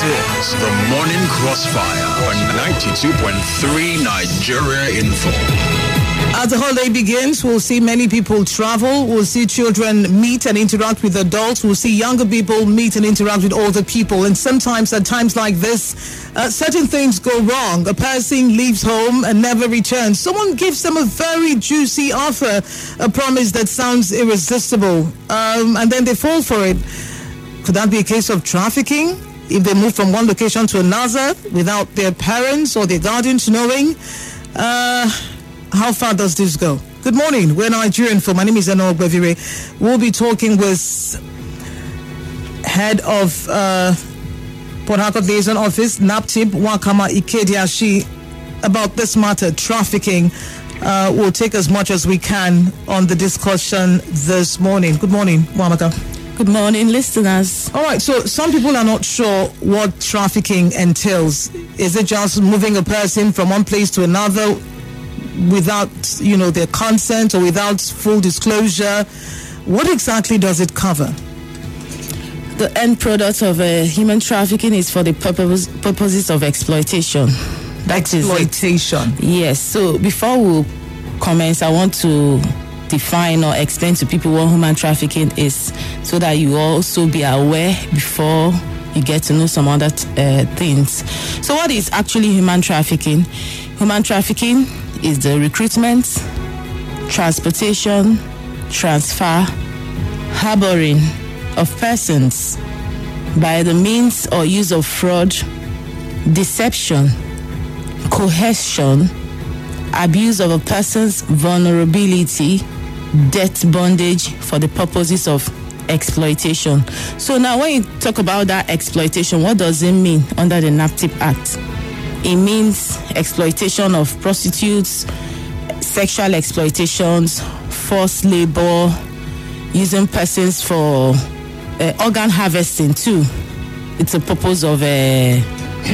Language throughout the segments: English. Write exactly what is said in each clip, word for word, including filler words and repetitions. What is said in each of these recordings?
is the Morning Crossfire on ninety-two point three Nigeria Info. As the holiday begins, we'll see many people travel. We'll see children meet and interact with adults. We'll see younger people meet and interact with older people. And sometimes, at times like this, uh, certain things go wrong. A person leaves home and never returns. Someone gives them a very juicy offer, a promise that sounds irresistible, um, and then they fall for it. Could that be a case of trafficking? If they move from one location to another without their parents or their guardians knowing? Uh... How far does this go? Good morning. We're Nigerian Info. My name is Eno Ogbevire. We'll be talking with head of uh, Port Harcourt Liaison Office, NAPTIP, Wakama Ikediashi, about this matter, trafficking. Uh, we'll take as much as we can on the discussion this morning. Good morning, Wamaka. Good morning, listeners. All right, so some people are not sure what trafficking entails. Is it just moving a person from one place to another without, you know, their consent or without full disclosure? What exactly does it cover? The end product of uh, human trafficking is for the purpose, purposes of exploitation. That exploitation. Is yes. So before we commence, I want to define or explain to people what human trafficking is, so that you also be aware before you get to know some other uh, things. So what is actually human trafficking? Human trafficking is the recruitment, transportation, transfer, harboring of persons by the means or use of fraud, deception, coercion, abuse of a person's vulnerability, debt bondage for the purposes of exploitation. So now when you talk about that exploitation, what does it mean under the NAPTIP Act? It means exploitation of prostitutes, sexual exploitations, forced labor, using persons for uh, organ harvesting too. It's a purpose of uh,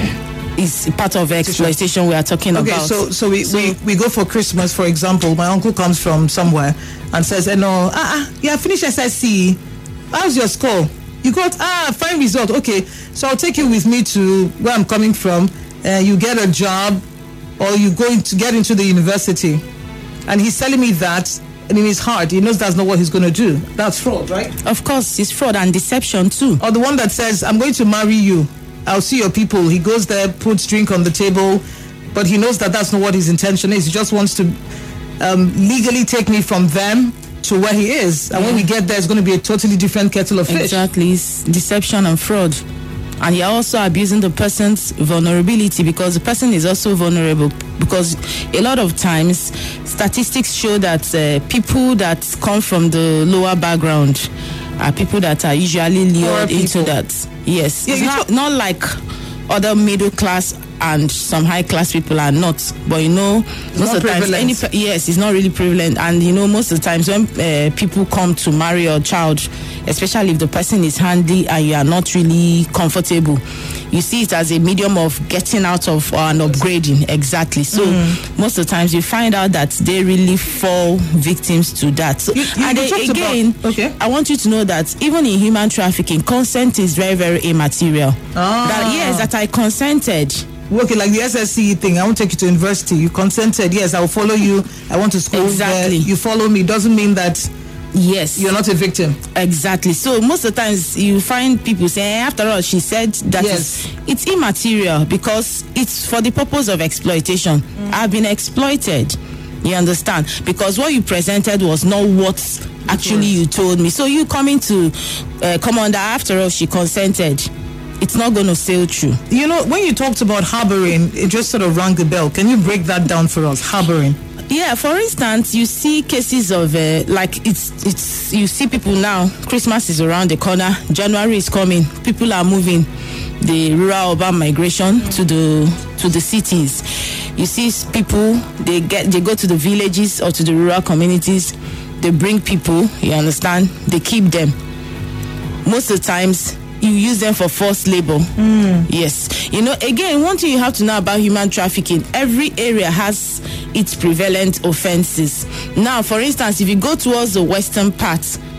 it's part of exploitation we are talking okay, about. Okay, so so we, so we we go for Christmas, for example. My uncle comes from somewhere and says, "Eh no, ah ah, yeah, finish S S C. How's your score? You got ah fine result. Okay, so I'll take you with me to where I'm coming from. Uh, you get a job, or you go to get into the university," and he's telling me that, and in his heart, he knows that's not what he's going to do. That's fraud, right? Of course, it's fraud and deception too. Or the one that says, "I'm going to marry you. I'll see your people." He goes there, puts drink on the table, but he knows that that's not what his intention is. He just wants to um, legally take me from them to where he is. And yeah. When we get there, it's going to be a totally different kettle of fish. Exactly. It's deception and fraud. And you're also abusing the person's vulnerability, because the person is also vulnerable. Because a lot of times, statistics show that uh, people that come from the lower background are people that are usually lured into that. Yes. Yeah, it's not, not like other middle class and some high class people are not. But you know, it's most of the times, any, yes, it's not really prevalent. And you know, most of the times when uh, people come to marry your child, especially if the person is handy and you are not really comfortable, you see it as a medium of getting out of uh, and upgrading. Exactly. So mm. most of the times you find out that they really fall victims to that. So, you, you, and you they, again, about, okay. I want you to know that even in human trafficking, consent is very, very immaterial. Ah. That yes, that I consented. Okay, like the S S C thing, I won't take you to university. You consented, yes, I will follow you. I want to school. Exactly. There. You follow me. Doesn't mean that yes, you're not a victim. Exactly. So most of the times you find people saying, after all, she said that yes. is, it's immaterial because it's for the purpose of exploitation. Mm. I've been exploited. You understand? Because what you presented was not what actually you told me. So you coming to uh, come under, after all, she consented. It's not going to sail through. You know, when you talked about harboring, it just sort of rang the bell. Can you break that down for us? Harboring. Yeah, for instance, you see cases of uh, like it's it's you see people now. Christmas is around the corner. January is coming. People are moving. The rural urban migration to the to the cities. You see people. They get they go to the villages or to the rural communities. They bring people. You understand? They keep them. Most of the times, you use them for forced labor. Mm. Yes. You know, again, one thing you have to know about human trafficking, every area has its prevalent offenses. Now, for instance, if you go towards the western part,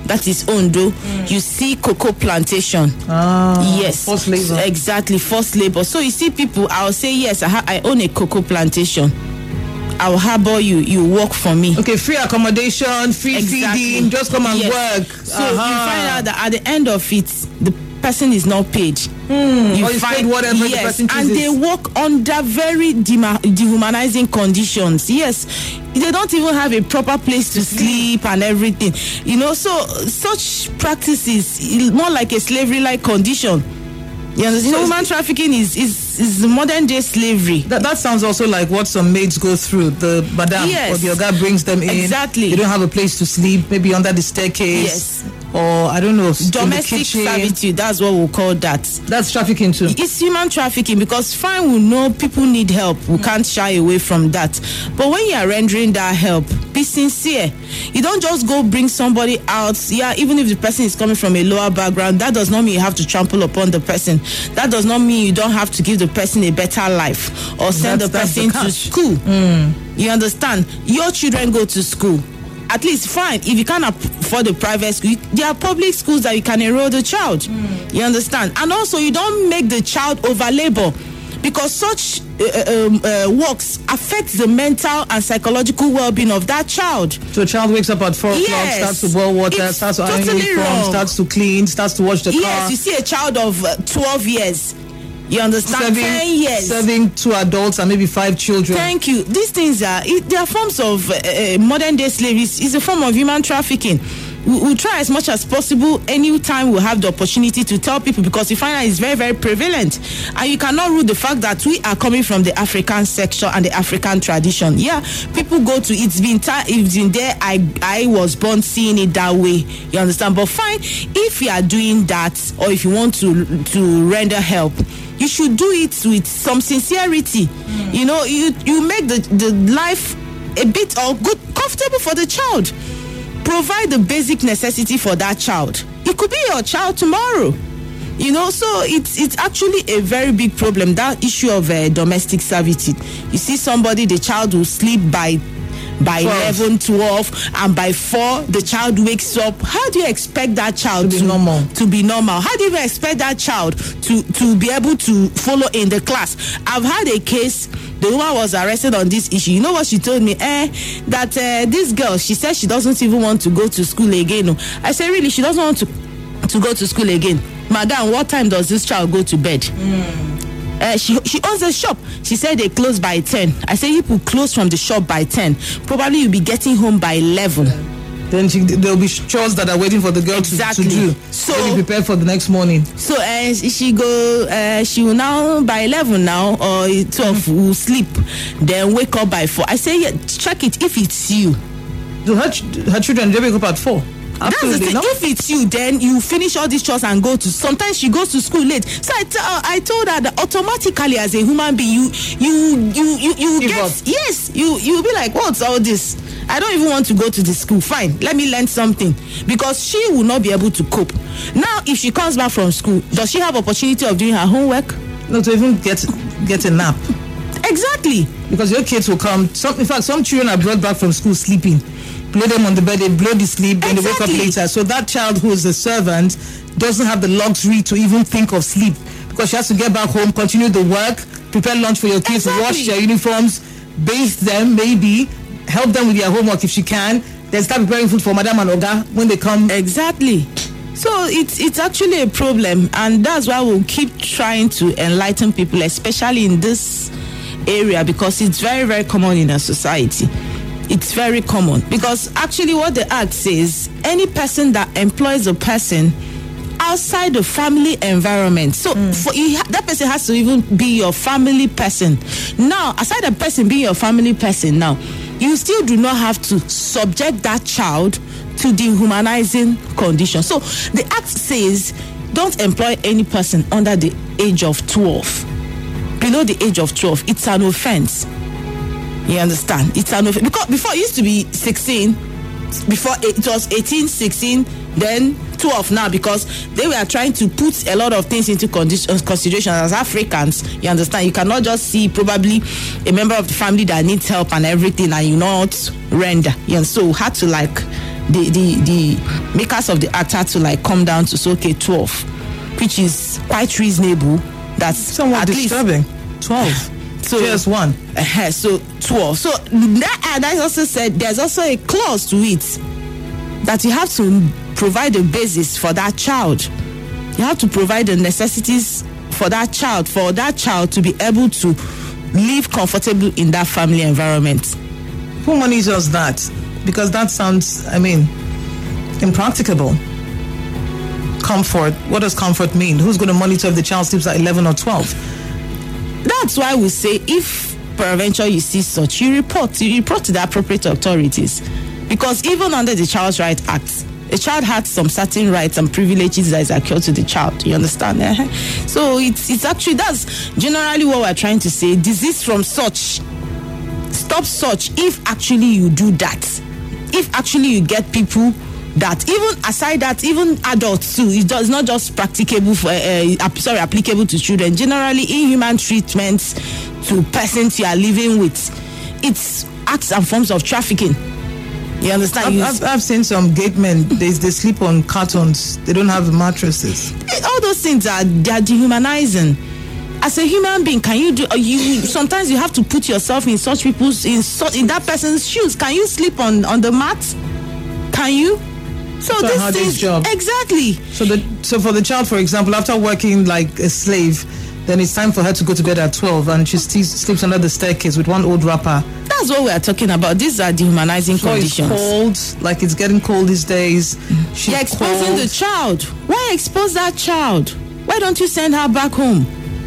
that is Ondo, mm. you see cocoa plantation. Ah, yes, forced labor. Exactly, forced labor. So you see people, I'll say, yes, I, ha- I own a cocoa plantation. I'll harbor you, you work for me. Okay, free accommodation, free exactly. feeding, just come and yes. work. So uh-huh. you find out that at the end of it, the person is not paid. Hmm. You or find whatever yes, the person chooses. And they work under very de- dehumanizing conditions. Yes, they don't even have a proper place to sleep and everything. You know, so such practices is more like a slavery-like condition. You understand? So human trafficking is, is, is modern day slavery. That, that sounds also like what some maids go through. The madam yes. or the oga brings them in. Exactly. They don't have a place to sleep, maybe under the staircase. Yes. Or, I don't know, domestic servitude, that's what we'll call that. That's trafficking too. It's human trafficking because fine, we know people need help. We mm. can't shy away from that. But when you are rendering that help, be sincere. You don't just go bring somebody out. Yeah, even if the person is coming from a lower background, that does not mean you have to trample upon the person. That does not mean you don't have to give the person a better life or send that's, the person the to school. Mm. You understand? Your children go to school. At least, fine, if you can't afford a private school, there are public schools that you can enroll the child. Mm. You understand? And also, you don't make the child over labor because such uh, um, uh, works affect the mental and psychological well-being of that child. So a child wakes up at four o'clock, yes. starts to boil water, it's starts to iron totally uniform, starts to clean, starts to wash the yes, car. Yes, you see a child of uh, twelve years. You understand? Serving, ten years. Serving two adults and maybe five children. Thank you. These things are, it, they are forms of uh, uh, modern day slavery. It's a form of human trafficking. We, we'll try as much as possible anytime we have the opportunity to tell people because we find that it's very, very prevalent. And you cannot rule the fact that we are coming from the African sector and the African tradition. Yeah, people go to, it's been, ta- it's been there, I, I was born seeing it that way. You understand? But fine, if you are doing that or if you want to, to render help, you should do it with some sincerity. Mm. You know, you you make the, the life a bit or good, comfortable for the child. Provide the basic necessity for that child. It could be your child tomorrow. You know, so it's it's actually a very big problem, that issue of uh, domestic servitude. You see somebody, the child will sleep by by eleven, twelve, and by four the child wakes up. How do you expect that child to be to, normal to be normal? How do you expect that child to to be able to follow in the class? I've had a case, the woman was arrested on this issue. You know what she told me? Eh, that uh, this girl, she said she doesn't even want to go to school again. I said, really? She doesn't want to to go to school again? Madam, what time does this child go to bed? Mm. Uh, she she owns a shop. She said they close by ten. I said, you will close from the shop by ten. Probably you'll be getting home by eleven. Then she, there'll be chores that are waiting for the girl exactly. to, to do. So be prepared for the next morning. So uh, she go. Uh, she will now by eleven now or twelve mm-hmm. will sleep. Then wake up by four. I say, yeah, check it if it's you. So her, her children they wake up at four. Absolutely. That's the thing. If it's you, then you finish all these chores and go to. Sometimes she goes to school late. So I, t- uh, I told her that automatically, as a human being, you you you you, you get up. Yes. You you be like, what's all this? I don't even want to go to the school. Fine, let me learn something, because she will not be able to cope. Now, if she comes back from school, does she have opportunity of doing her homework? No, to even get get a nap. Exactly. Because your kids will come. Some, in fact, some children are brought back from school sleeping. Play them on the bed, they blow the sleep, then exactly. They wake up later. So that child who is a servant doesn't have the luxury to even think of sleep, because she has to get back home, continue the work, prepare lunch for your kids, exactly. Wash their uniforms, bathe them, maybe help them with their homework if she can, then start preparing food for Madam and Oga when they come. Exactly. So it's it's actually a problem, and that's why we'll keep trying to enlighten people, especially in this area, because it's very, very common in our society. It's very common, because actually what the act says, any person that employs a person outside the family environment, so mm. for you, that person has to even be your family person. Now, aside the person being your family person, now you still do not have to subject that child to dehumanizing conditions. So the act says, don't employ any person under the age of twelve. Below the age of twelve, it's an offense. You understand? It's an offense. Because before it used to be sixteen, before it was eighteen, sixteen, then twelve now, because they were trying to put a lot of things into consideration as Africans. You understand? You cannot just see probably a member of the family that needs help and everything and you not render. Yeah, so we had to like the the the makers of the act had to like come down to say, okay, twelve, which is quite reasonable. That's somewhat at disturbing. Least, twelve. So just one. Uh, so twelve. So that and I also said there's also a clause to it that you have to provide a basis for that child. You have to provide the necessities for that child, for that child to be able to live comfortably in that family environment. Who monitors that? Because that sounds, I mean, impracticable. Comfort. What does comfort mean? Who's going to monitor if the child sleeps at eleven or twelve? That's why we say if peradventure you see such, you report. You report to the appropriate authorities. Because even under the Child's Rights Act, a child has some certain rights and privileges that is accrued to the child. You understand? So it's it's actually, that's generally what we're trying to say. Disease from such, stop such if actually you do that. If actually you get people that, even aside that, even adults too, it does not just practicable for, uh, sorry, applicable to children. Generally, inhuman treatments to persons you are living with, it's acts and forms of trafficking. You understand? I've, I've, I've seen some gate men, they, they sleep on cartons. They don't have mattresses. All those things are, they are dehumanizing. As a human being, can you do? You sometimes you have to put yourself in such people's in such in that person's shoes. Can you sleep on, on the mat? Can you? So, so this thing, job. Exactly. So the so for the child, for example, after working like a slave, then it's time for her to go to bed at twelve, and she st- sleeps under the staircase with one old wrapper. That's what we are talking about. These are dehumanizing so conditions. It's cold, like it's getting cold these days. She's You're exposing cold. the child. Why expose that child? Why don't you send her back home?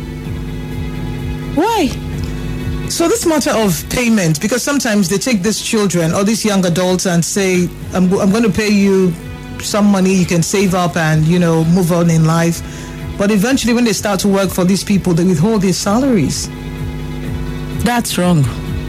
Why? So this matter of payment, because sometimes they take these children or these young adults and say, I'm, I'm going to pay you some money you can save up and, you know, move on in life. But eventually when they start to work for these people, they withhold their salaries. That's wrong.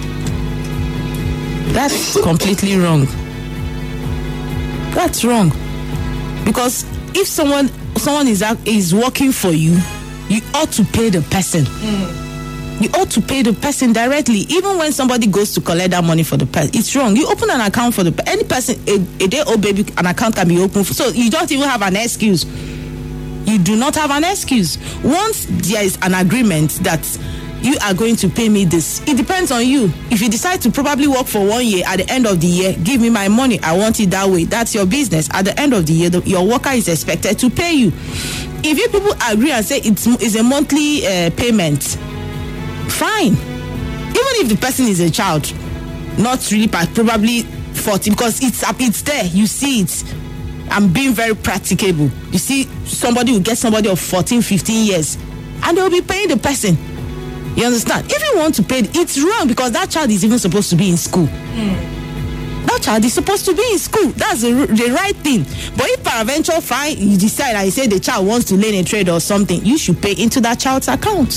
That's completely wrong. That's wrong. Because if someone someone is is working for you, you ought to pay the person. Mm. You ought to pay the person directly, even when somebody goes to collect that money for the person. It's wrong. You open an account for the any person, a, a day old baby, an account can be opened for. So you don't even have an excuse. You do not have an excuse. Once there is an agreement that you are going to pay me this, it depends on you. If you decide to probably work for one year, at the end of the year, give me my money. I want it that way. That's your business. At the end of the year, the, your worker is expected to pay you. If you people agree and say it's, it's a monthly uh, payment, fine. Even if the person is a child, not really, probably forty, because it's it's there. You see it. I'm being very practicable. You see, somebody will get somebody of fourteen, fifteen years, and they'll be paying the person. You understand? If you want to pay, it's wrong because that child is even supposed to be in school. Mm. That child is supposed to be in school. That's the, the right thing. But if peradventure fine, you decide and you say the child wants to learn a trade or something, you should pay into that child's account.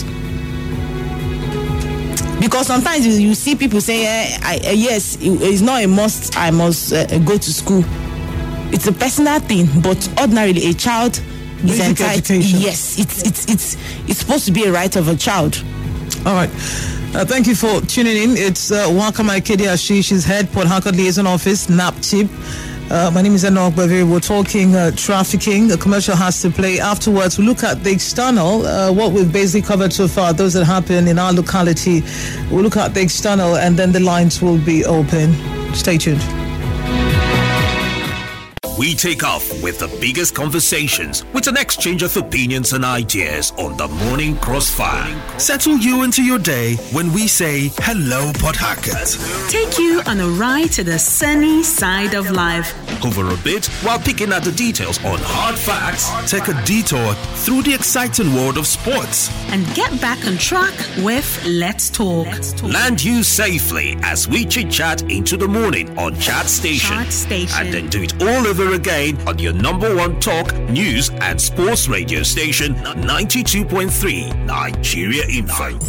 Because sometimes you, you see people say, eh, I, eh, yes, it, it's not a must, I must uh, go to school. It's a personal thing, but ordinarily a child is entitled. Yes, it's, it's, it's, it's supposed to be a right of a child. All right. Uh, thank you for tuning in. It's uh, Wakama Ikedi Ashish. She's head Port Harcourt Liaison Office, NAPTIP. Uh, my name is Enoch Baviri. We're talking uh, trafficking. The commercial has to play. Afterwards, we look at the external, uh, what we've basically covered so far, those that happen in our locality. We'll look at the external and then the lines will be open. Stay tuned. We take off with the biggest conversations with an exchange of opinions and ideas on the Morning Crossfire. Settle you into your day when we say hello, Port Harcourt. Take you on a ride to the sunny side of life. Over a bit while picking at the details on hard facts. Take a detour through the exciting world of sports. And get back on track with Let's Talk. Let's Talk. Land you safely as we chit-chat into the morning on Chat Station. Chat Station. And then do it all over again on your number one talk, news and sports radio station, ninety-two point three Nigeria Info.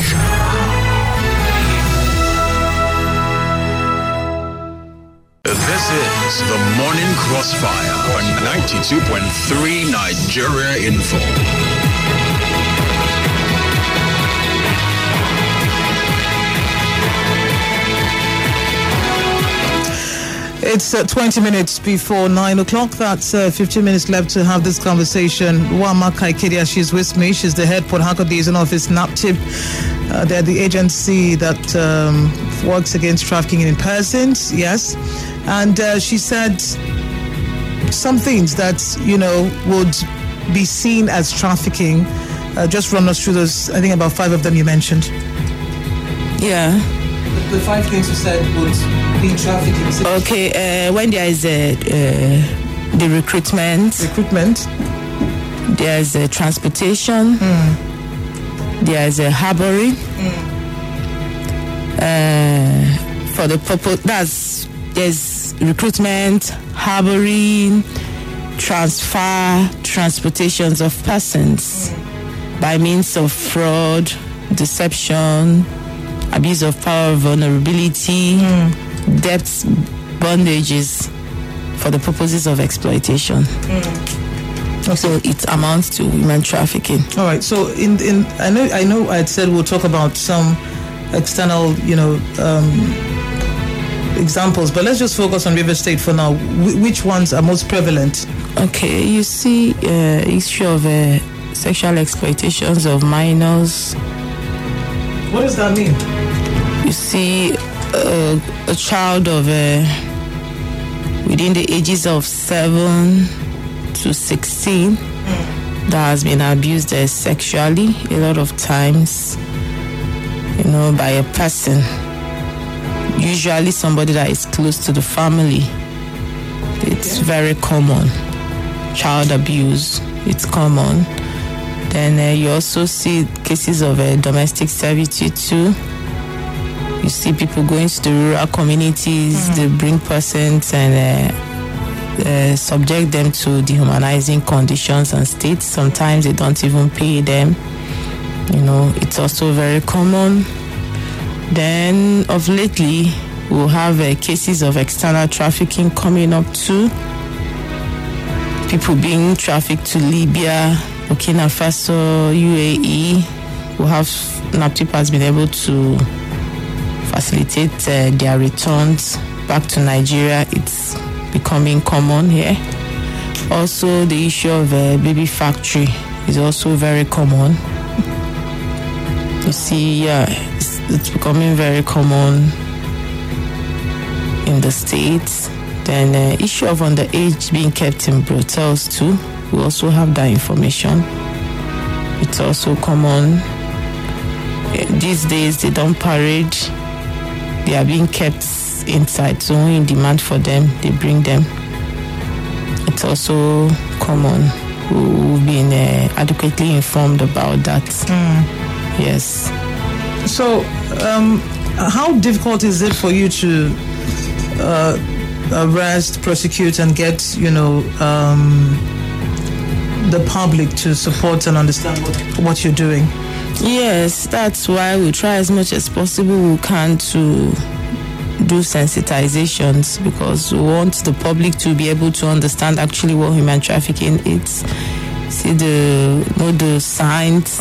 This is the Morning Crossfire on ninety-two point three Nigeria Info. It's uh, twenty minutes before nine o'clock. That's uh, fifteen minutes left to have this conversation. Wama Kaikedia, she's with me. She's the head Port Harcourt Liaison Office, NAPTIP. Uh, they're the agency that um, works against trafficking in persons, yes. And uh, she said some things that, you know, would be seen as trafficking. Uh, just run us through those, I think about five of them you mentioned. Yeah. The five things you said would be trafficking. Okay, uh, when there is a, uh, the recruitment. Recruitment. There is a transportation. Mm. There is a harboring. Mm. Uh, for the purpose, that's, there's recruitment, harboring, transfer, transportations of persons mm. by means of fraud, deception, abuse of power, vulnerability, mm. debts, bondages for the purposes of exploitation. Mm. Okay. So it amounts to human trafficking. All right. So in in I know I know I said we'll talk about some external, you know, um, examples, but let's just focus on River State for now. Wh- which ones are most prevalent? Okay. You see, uh, issue of uh, sexual exploitations of minors. What does that mean? You see uh, a child of uh, within the ages of seven to sixteen mm. that has been abused uh, sexually a lot of times, you know, by a person, usually somebody that is close to the family. It's okay. Very common. Child abuse, it's common. Then uh, you also see cases of uh, domestic servitude too. You see people going to the rural communities, mm-hmm. they bring persons and uh, uh, subject them to dehumanizing conditions and states. Sometimes they don't even pay them. You know, it's also very common. Then of lately, we'll have uh, cases of external trafficking coming up too. People being trafficked to Libya, Burkina Faso, U A E. We'll have NAPTIP has been able to facilitate uh, their returns back to Nigeria. It's becoming common here. Also, the issue of uh, baby factory is also very common. You see, yeah, it's, it's becoming very common in the States. Then uh, issue of underage being kept in brothels too. We also have that information. It's also common. These days, they don't parade. They are being kept inside. So when you demand for them, they bring them. It's also common. We've been uh, adequately informed about that. Mm. Yes. So, um, how difficult is it for you to uh, arrest, prosecute, and get, you know, um, the public to support and understand what, what you're doing? Yes, that's why we try as much as possible we can to do sensitizations, because we want the public to be able to understand actually what human trafficking is. See the, you know, the signs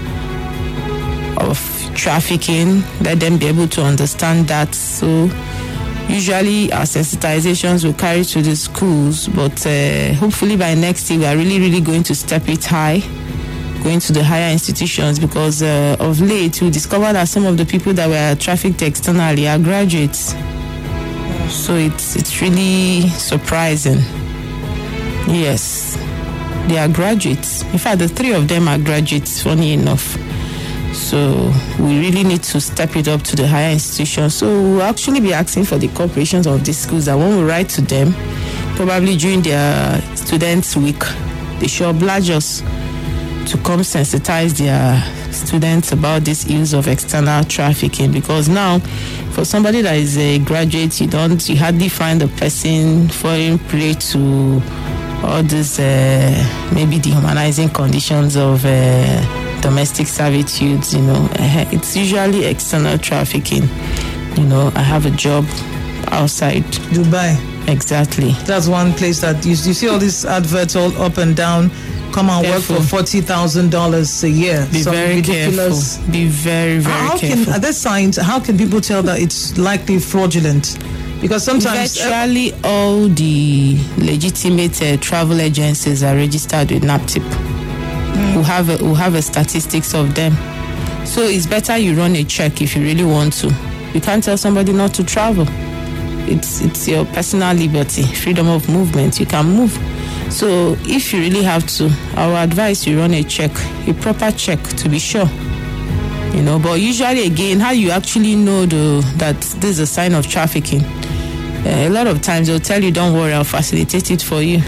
of trafficking, let them be able to understand that. So usually our sensitizations will carry to the schools, but uh, hopefully by next year we are really, really going to step it high, going to the higher institutions, because uh, of late we discovered that some of the people that were trafficked externally are graduates. So it's it's really surprising. Yes, they are graduates. In fact, the three of them are graduates, funny enough. So we really need to step it up to the higher institutions. So we'll actually be asking for the corporations of these schools that when we write to them, probably during their students' week, they should oblige us to come sensitize their students about this use of external trafficking. Because now, for somebody that is a graduate, you don't, you hardly find a person falling prey to all these uh, maybe dehumanizing conditions of uh, domestic servitude. You know, uh, it's usually external trafficking. You know, I have a job outside Dubai. Exactly. That's one place that you, you see all these adverts all up and down. Come and careful. Work for forty thousand dollars a year. Be Some very ridiculous. Careful. Be very, very how careful. Can, are there signs? How can people tell that it's likely fraudulent? Because sometimes virtually uh, all the legitimate uh, travel agencies are registered with NAPTIP. Mm. We have a, we have a statistics of them. So it's better you run a check if you really want to. You can't tell somebody not to travel. It's it's your personal liberty, freedom of movement. You can move. So if you really have to, I would advise you run a check, a proper check to be sure. You know, but usually again, how you actually know the, that this is a sign of trafficking? Uh, a lot of times they'll tell you, don't worry, I'll facilitate it for you.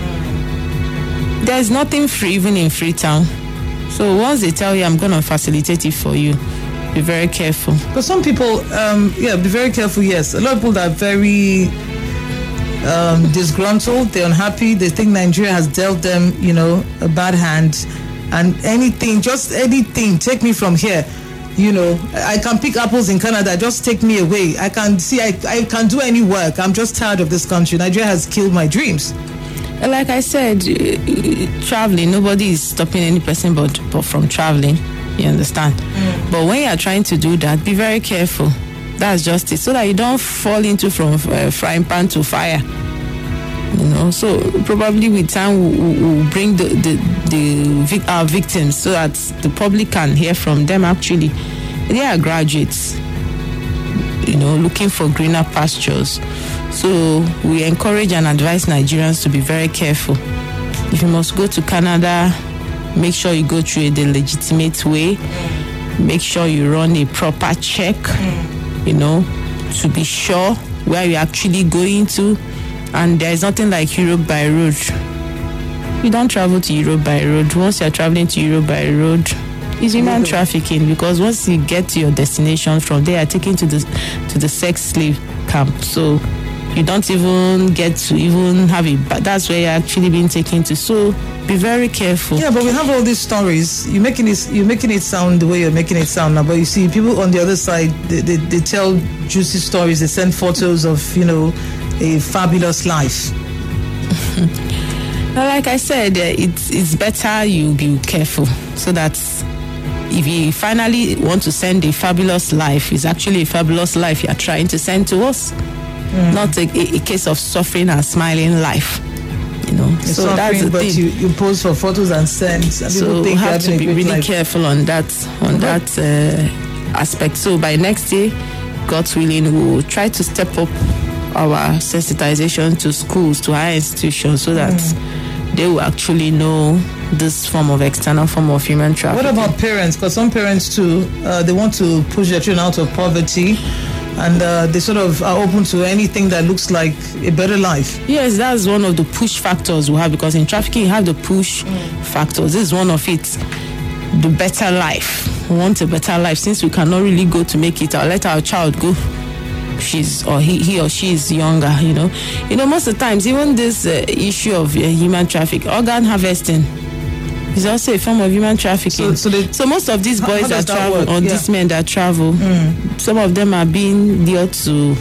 There's nothing free even in Freetown. So once they tell you, I'm going to facilitate it for you, be very careful. But some people, um, yeah, be very careful, yes. A lot of people that are very um, disgruntled, they're unhappy, they think Nigeria has dealt them, you know, a bad hand. And anything, just anything, take me from here. You know, I can pick apples in Canada, just take me away. I can see, I, I can do any work. I'm just tired of this country. Nigeria has killed my dreams. Like I said, traveling, nobody is stopping any person but, but from traveling. You understand? Mm. But when you are trying to do that, be very careful. That's just it. So that you don't fall into from uh, frying pan to fire. You know, so probably with time we'll, we'll bring the the, the our victims so that the public can hear from them. Actually, they are graduates, you know, looking for greener pastures. So we encourage and advise Nigerians to be very careful. If you must go to Canada, make sure you go through the legitimate way. Make sure you run a proper check, you know, to be sure where you're actually going to. And there is nothing like Europe by road. You don't travel to Europe by road. Once you're traveling to Europe by road, it's human mm-hmm. trafficking, because once you get to your destination, from there you're taken to the to the sex slave camp. So you don't even get to even have it, but that's where you're actually being taken to. So be very careful. Yeah, but we have all these stories. You're making it you're making it sound the way you're making it sound now. But you see, people on the other side, they, they, they tell juicy stories. They send photos of, you know, a fabulous life. Now, like I said, uh, it's it's better you be careful, so that if you finally want to send a fabulous life, it's actually a fabulous life you're trying to send to us, mm. not a, a, a case of suffering and smiling life. You know, You're so suffering, that's the but thing. You, you pose for photos and send. And so think we have to be really life. careful on that on Okay. that uh, aspect. So by next year, God's willing, we will try to step up our sensitization to schools, to higher institutions, so that mm. they will actually know this form of external form of human trafficking. What about parents? Because some parents too, uh, they want to push their children out of poverty, and uh, they sort of are open to anything that looks like a better life. Yes, that's one of the push factors we have, because in trafficking you have the push mm. factors. This is one of it. The better life. We want a better life. Since we cannot really go to make it, I'll let our child go. She's or he, he or she is younger, you know. You know, most of the times, even this uh, issue of uh, human trafficking, organ harvesting is also a form of human trafficking. So, so, they, so most of these boys how, how that travel, that or yeah. these men that travel, mm. some of them are being lured to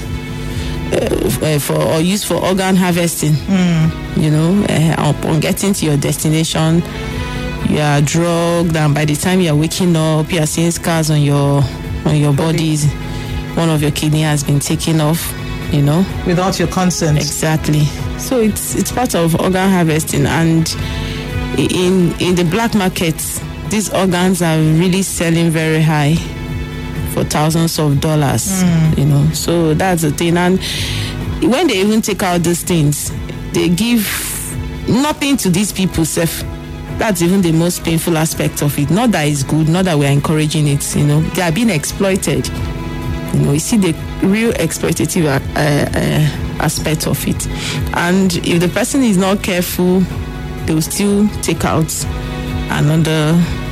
uh, for or used for organ harvesting. Mm. You know, uh, upon getting to your destination, you are drugged, and by the time you are waking up, you are seeing scars on your on your bodies. One of your kidney has been taken off, you know, without your consent. Exactly. So it's it's part of organ harvesting, and in in the black market, these organs are really selling very high for thousands of dollars. Mm. You know, so that's the thing. And when they even take out these things, they give nothing to these people. Self. That's even the most painful aspect of it. Not that it's good, not that we're encouraging it. You know, they are being exploited. You know, you see the real exploitative uh, uh, aspect of it. And if the person is not careful, they will still take out another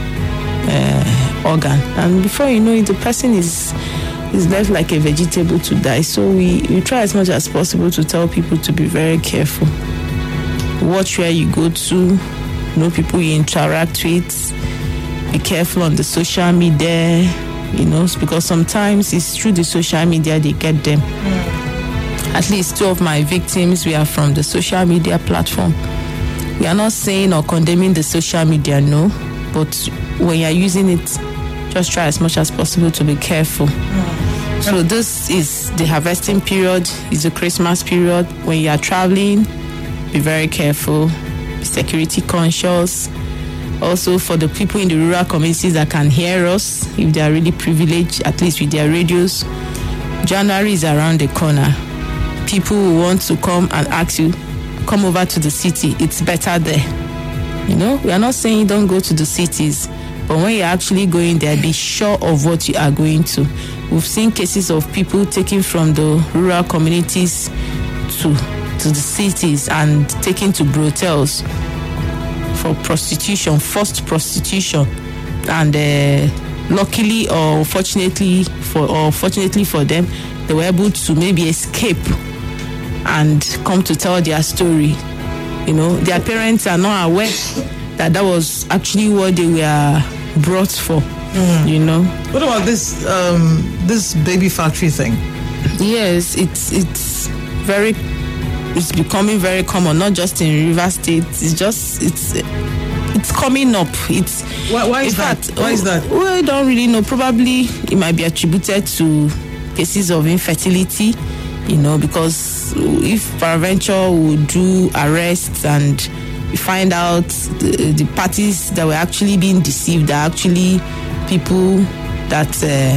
uh, organ. And before you know it, the person is is left like a vegetable to die. So we, we try as much as possible to tell people to be very careful. Watch where you go to, know people you interact with, be careful on the social media. You know, because sometimes it's through the social media they get them. Mm. At least two of my victims, we are from the social media platform. We are not saying or condemning the social media, no. But when you're using it, just try as much as possible to be careful. Mm. So this is the harvesting period, is the Christmas period. When you are traveling, be very careful, be security conscious. Also, for the people in the rural communities that can hear us, if they are really privileged, at least with their radios, January is around the corner. People who want to come and ask you, come over to the city, it's better there. You know, we are not saying don't go to the cities, but when you're actually going there, be sure of what you are going to. We've seen cases of people taken from the rural communities to, to the cities and taken to brothels for prostitution, forced prostitution, and uh, luckily or fortunately for or fortunately for them, they were able to maybe escape and come to tell their story. You know, their parents are not aware that that was actually what they were brought for. Mm. You know. What about this um, this baby factory thing? Yes, it's it's very. It's becoming very common, not just in River State. It's just it's it's coming up. It's why, why is that? Fact, why is that? We don't really know. Probably it might be attributed to cases of infertility. You know, because if peradventure would do arrests and you find out the, the parties that were actually being deceived are actually people that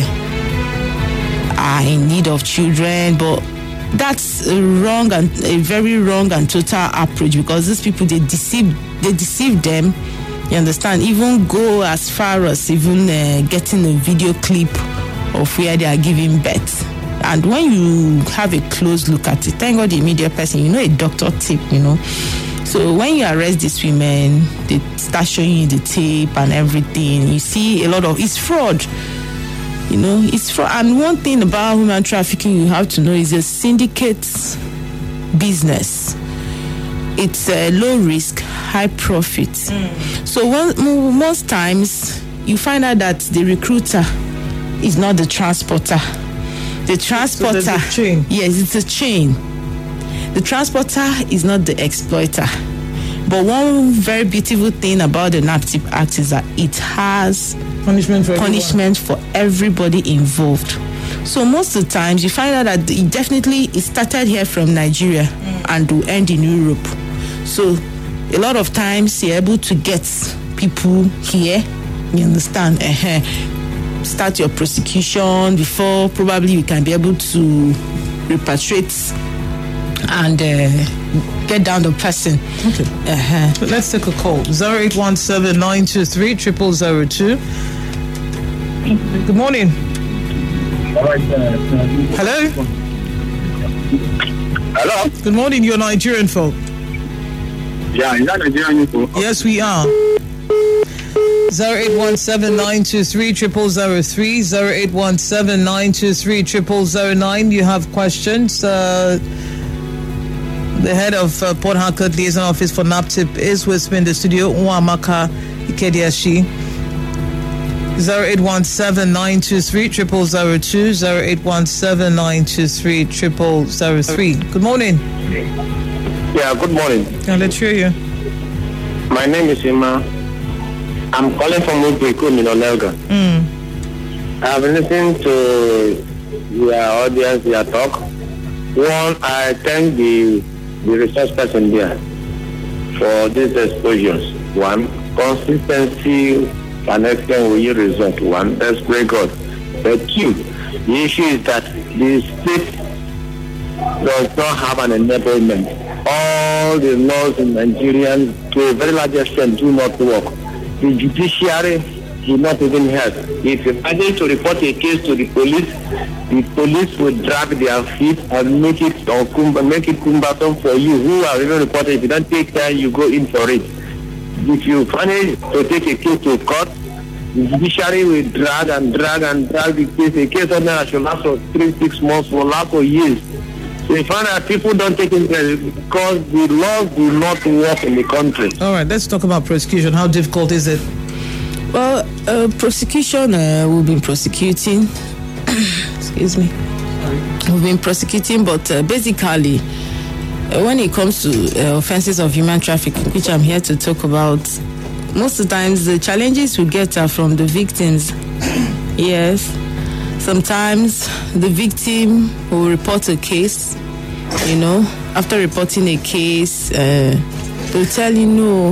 uh, are in need of children, but that's a wrong and a very wrong and total approach, because these people, they deceive they deceive them. You understand? Even go as far as even uh, getting a video clip of where they are giving birth. And when you have a close look at it, thank God the media person, you know, a doctor tip, you know. So when you arrest these women, they start showing you the tape and everything. You see a lot of it's fraud. You know, it's fraud. And one thing about human trafficking you have to know is a syndicate business. It's a low risk, high profit. Mm. So one, most times you find out that the recruiter is not the transporter. The transporter, so there's a chain. Yes, it's a chain. The transporter is not the exploiter. But one very beautiful thing about the NAPTIP Act is that it has punishment for punishment everyone. for everybody involved. So most of the times you find out that it definitely it started here from Nigeria mm. and will end in Europe. So a lot of times you're able to get people here. You understand? Uh-huh. Start your prosecution before probably you can be able to repatriate and uh, get down the person. Okay. Uh-huh. So let's take a call. zero eight one seven nine two three zero zero zero two. Good morning. Hello? Hello? Good morning, you're Nigerian folk. Yeah, is that Nigerian folk? Yes, we are. zero eight one seven nine two three zero zero zero three, zero eight one seven nine two three zero zero zero nine. You have questions. Uh, the head of uh, Port Harcourt Liaison Office for NAPTIP is with me in the studio, Nwamaka Ikediashi. zero eight one seven nine two three zero zero zero two, zero eight one seven nine two three zero zero zero three. Good morning. Yeah, good morning. Yeah, let's hear you. My name is Emma. I'm calling from Ubrico, Minolelga. Mm. I've been listening to your audience, your talk. One, I thank the, the research person there for these exposures. One, consistency and extent will yield result. One, that's very good. But two, the issue is that the state does not have an enablement. All the laws in Nigeria, to a very large extent, do not work. The judiciary do not even help. If you manage to report a case to the police, the police will drag their feet and make it or make it cumbersome for you who are even reported. If you don't take time, you go in for it. If you manage to take a case to court, the judiciary will drag and drag and drag the case. A case on that should last for three, six months, will last for years. So you find that people don't take it because the laws do not work in the country. All right, let's talk about prosecution. How difficult is it? Well, uh, prosecution, uh, we've been prosecuting. Excuse me. Sorry. We've been prosecuting, but uh, basically, uh, when it comes to uh, offenses of human trafficking, which I'm here to talk about, most of the times the challenges we get are from the victims. Yes. Sometimes the victim will report a case, you know, after reporting a case, uh, they'll tell you, no,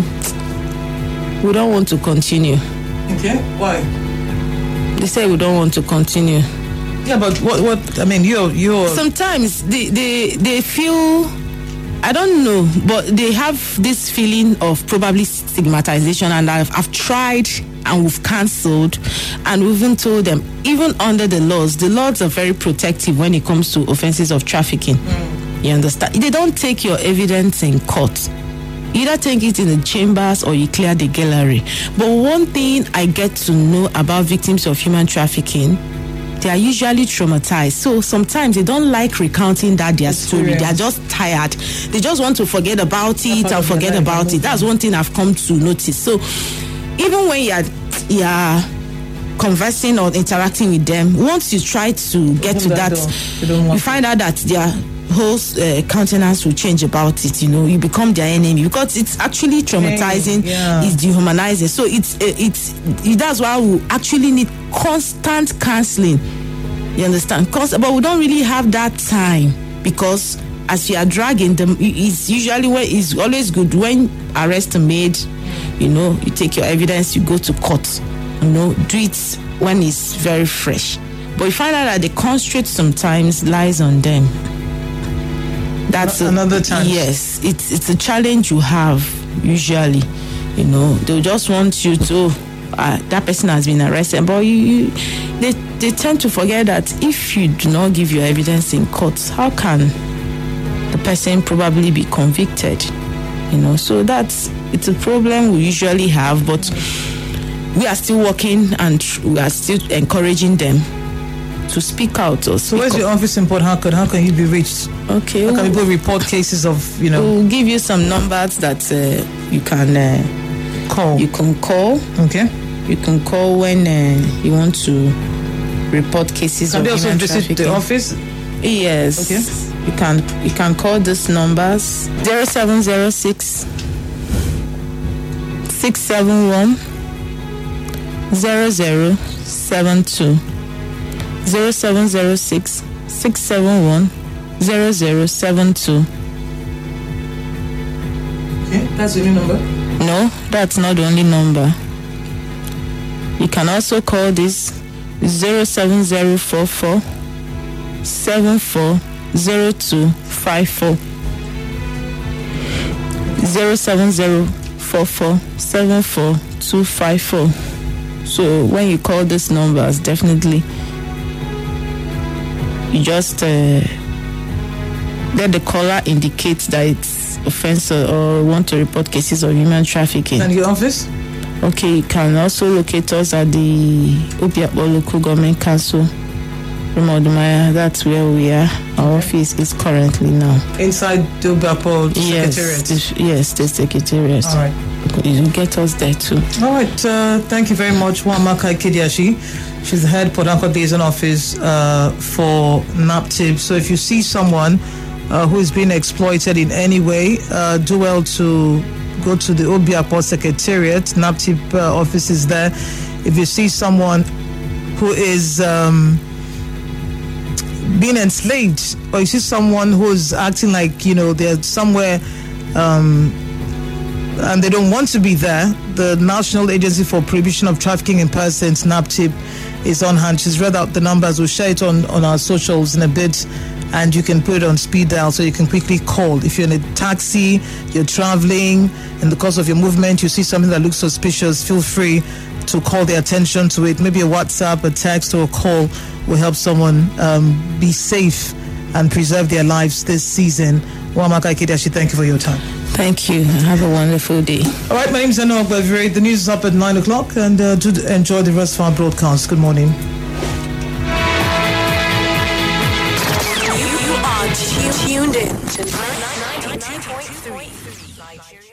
we don't want to continue. Okay, why? They say we don't want to continue. Yeah, but what, what, I mean, you're, you're... Sometimes they, they, they feel, I don't know, but they have this feeling of probably stigmatization, and I've, I've tried and we've cancelled, and we've even told them, even under the laws, the laws are very protective when it comes to offenses of trafficking. Mm. You understand? They don't take your evidence in court. Either take it in the chambers or you clear the gallery. But one thing I get to know about victims of human trafficking, they are usually traumatized. So sometimes they don't like recounting that their story. They are just tired. They just want to forget about it and forget about it. That's one thing I've come to notice. So even when you're, you're conversing or interacting with them, once you try to get to that, you find out that their whole uh, countenance will change about it. You know, you become their enemy because it's actually traumatizing. Yeah. It's dehumanizing. So it's uh, it's it, that's why we actually need constant counseling. You understand? Cause, but we don't really have that time because as you are dragging them, it's usually when it's always good when arrests are made. You know, you take your evidence, you go to court. You know, do it when it's very fresh. But you find out that the constraint sometimes lies on them. That's a, another challenge. Yes, it's it's a challenge you have usually. You know, they'll just want you to. Uh, that person has been arrested, but you, you, they they tend to forget that if you do not give your evidence in court, how can the person probably be convicted? You know, so that's it's a problem we usually have, but we are still working and we are still encouraging them to speak out or speak So where's up. your office in Port Harcourt? How can you be reached? Okay. How can people report cases of, you know... We'll give you some numbers that uh, you can... Uh, call. You can call. Okay. You can call when uh, you want to report cases can of they also human visit trafficking. the office? Yes. Okay. You can, you can call these numbers. zero seven zero six, six seven one, zero zero seven two. zero seven zero six, six seven one, zero zero seven two. Okay, that's the new number? No, that's not the only number. You can also call this zero seven zero four four, seven four zero two five four. zero seven zero four four, seven four two five four. So when you call these numbers, definitely you just uh, let the caller indicate that it's offensive or want to report cases of human trafficking. And your office? Okay, you can also locate us at the Obiakpo Local Government Council, Rumodumaya. That's where we are. Our office is currently now. Inside the Obiakpo yes, Secretariat? The, yes, the Secretariat. All right. You can get us there too. All right. Uh, thank you very much, Wamaka Ikediashi. She's the head Port Harcourt Liaison Office uh, for NAPTIP. So if you see someone uh, who is being exploited in any way, uh, do well to go to the Obiakpo Secretariat. NAPTIP uh, office is there. If you see someone who is um, being enslaved, or you see someone who's acting like, you know, they're somewhere um, and they don't want to be there, the National Agency for Prohibition of Trafficking in Persons, NAPTIP, is on hand. She's read out the numbers. We'll share it on, on our socials in a bit, and you can put it on speed dial so you can quickly call. If you're in a taxi, you're traveling, in the course of your movement, you see something that looks suspicious, feel free to call their attention to it. Maybe a WhatsApp, a text, or a call will help someone um, be safe and preserve their lives this season. Wamaka Ikediashi, thank you for your time. Thank you. Have a wonderful day. All right, my name is Eno Ogbeviri. The news is up at nine o'clock, and uh, do enjoy the rest of our broadcast. Good morning. You are tuned in to ninety-two point three Nigeria.